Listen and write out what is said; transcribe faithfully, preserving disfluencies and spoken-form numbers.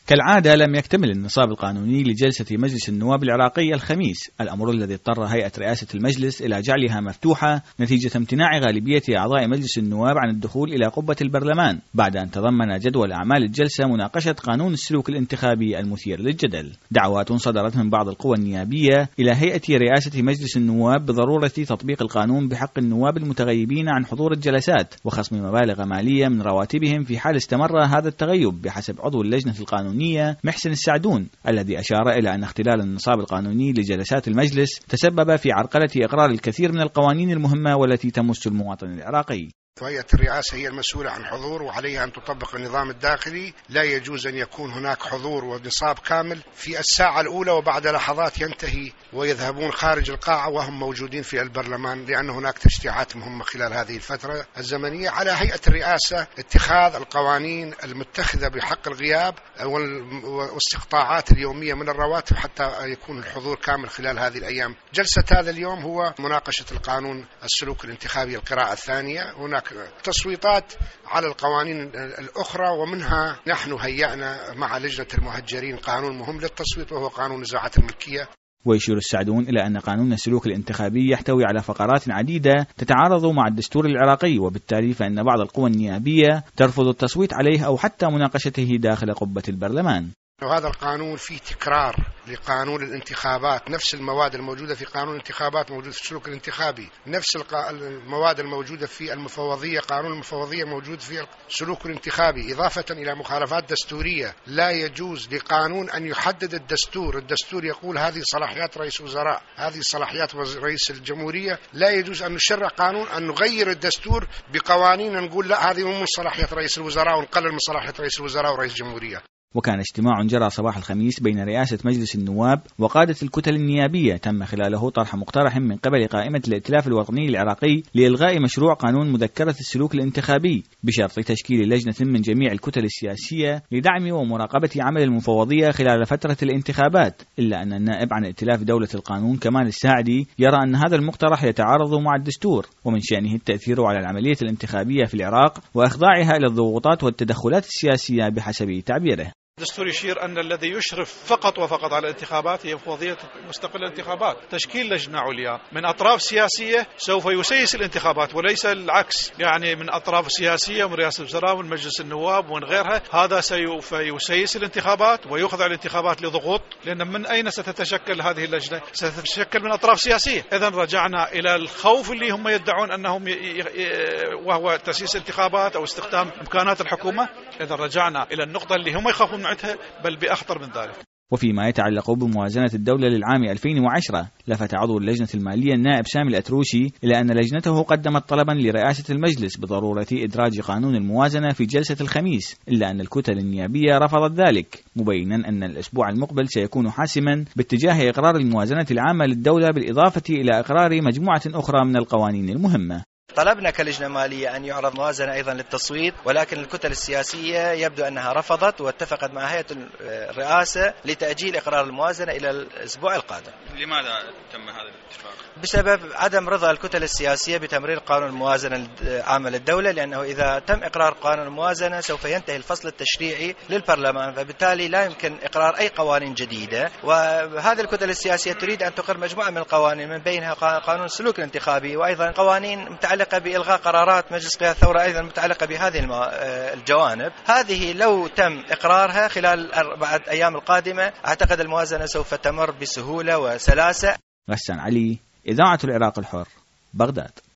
كالعادة لم يكتمل النصاب القانوني لجلسة مجلس النواب العراقي الخميس، الأمر الذي اضطر هيئة رئاسة المجلس إلى جعلها مفتوحة نتيجة امتناع غالبية أعضاء مجلس النواب عن الدخول إلى قبة البرلمان، بعد أن تضمن جدول أعمال الجلسة مناقشة قانون السلوك الانتخابي المثير للجدل. دعوات صدرت من بعض القوى النيابية إلى هيئة رئاسة مجلس النواب بضرورة تطبيق القانون بحق النواب المتغيبين عن حضور الجلسات وخصم مبالغ مالية من رواتبهم في حال استمر هذا التغيب، بحسب عضو اللجنة القانونية محسن السعدون، الذي أشار إلى أن اختلال النصاب القانوني لجلسات المجلس تسبب في عرقلة إقرار الكثير من القوانين المهمة والتي تمس المواطن العراقي. هيئة الرئاسة هي المسؤولة عن حضور وعليها أن تطبق النظام الداخلي، لا يجوز أن يكون هناك حضور ونصاب كامل في الساعة الأولى وبعد لحظات ينتهي ويذهبون خارج القاعة وهم موجودين في البرلمان، لأن هناك تشريعات مهمة خلال هذه الفترة الزمنية. على هيئة الرئاسة اتخاذ القوانين المتخذة بحق الغياب والاستقطاعات اليومية من الرواتب حتى يكون الحضور كامل خلال هذه الأيام. جلسة هذا اليوم هو مناقشة القانون السلوك الانتخابي القراءة الثانية، هناك تصويتات على القوانين الأخرى، ومنها نحن هيئنا مع لجنة المهجرين قانون مهم للتصويت وهو قانون نزاعات الملكية. ويشير السعدون إلى أن قانون السلوك الانتخابي يحتوي على فقرات عديدة تتعارض مع الدستور العراقي، وبالتالي فإن بعض القوى النيابية ترفض التصويت عليه أو حتى مناقشته داخل قبة البرلمان. وهذا القانون فيه تكرار لقانون الانتخابات، نفس المواد الموجودة في قانون الانتخابات موجودة في السلوك الانتخابي، نفس المواد الموجودة في المفوضية، قانون المفوضية موجود في السلوك الانتخابي، إضافة إلى مخالفات دستورية. لا يجوز لقانون أن يحدد الدستور، الدستور يقول هذه صلاحيات رئيس وزراء، هذه صلاحيات رئيس الجمهورية، لا يجوز أن نشرع قانون أن نغير الدستور بقوانين نقول لا هذه مو من صلاحيات رئيس الوزراء ونقلل من صلاحيات رئيس الوزراء ورئيس الجمهورية. وكان اجتماع جرى صباح الخميس بين رئاسة مجلس النواب وقادة الكتل النيابية تم خلاله طرح مقترح من قبل قائمة الائتلاف الوطني العراقي لإلغاء مشروع قانون مذكرة السلوك الانتخابي بشرط تشكيل لجنة من جميع الكتل السياسية لدعم ومراقبة عمل المفوضية خلال فترة الانتخابات، إلا أن النائب عن ائتلاف دولة القانون كمال الساعدي يرى أن هذا المقترح يتعارض مع الدستور ومن شأنه التأثير على العملية الانتخابية في العراق وإخضاعها إلى الضغوطات والتدخلات السياسية بحسب تعبيره. الدستور يشير أن الذي يشرف فقط وفقط على الانتخابات هي مفوضية مستقلة الانتخابات. تشكيل لجنة عليا من أطراف سياسية سوف يسيس الانتخابات وليس العكس، يعني من أطراف سياسية من رئاسة الوزراء ومن مجلس النواب ومن غيرها، هذا سوف يسيس الانتخابات ويخضع الانتخابات لضغوط، لأن من أين ستتشكل هذه اللجنة؟ ستتشكل من أطراف سياسية. إذن رجعنا إلى الخوف اللي هم يدعون أنهم ي... ي... وهو تسييس انتخابات أو استخدام إمكانات الحكومة. إذن رجعنا إلى النقطة اللي هم يخافون بل بأخطر من ذلك. وفيما يتعلق بموازنة الدولة للعام ألفين وعشرة، لفت عضو اللجنة المالية النائب سامي الأتروشي إلى أن لجنته قدمت طلبا لرئاسة المجلس بضرورة إدراج قانون الموازنة في جلسة الخميس، إلا أن الكتل النيابية رفضت ذلك، مبينا أن الأسبوع المقبل سيكون حاسما باتجاه إقرار الموازنة العامة للدولة بالإضافة إلى إقرار مجموعة أخرى من القوانين المهمة. طلبنا كلجنة مالية أن يعرض موازنة أيضا للتصويت، ولكن الكتل السياسية يبدو أنها رفضت واتفقت مع هيئة الرئاسة لتأجيل إقرار الموازنة إلى الأسبوع القادم. لماذا تم هذا الاتفاق؟ بسبب عدم رضا الكتل السياسية بتمرير قانون الموازنة العامة للدولة، لأنه إذا تم إقرار قانون الموازنة سوف ينتهي الفصل التشريعي للبرلمان، فبالتالي لا يمكن إقرار أي قوانين جديدة، وهذه الكتل السياسية تريد أن تقر مجموعة من القوانين من بينها قانون السلوك الانتخابي وأيضا قوانين متعلقة بإلغاء قرارات مجلس قيادة الثورة أيضا متعلقة بهذه الجوانب. هذه لو تم إقرارها خلال الأربعة أيام القادمة أعتقد الموازنة سوف تمر بسهولة وسلاسة. غسان علي، إذاعة العراق الحر، بغداد.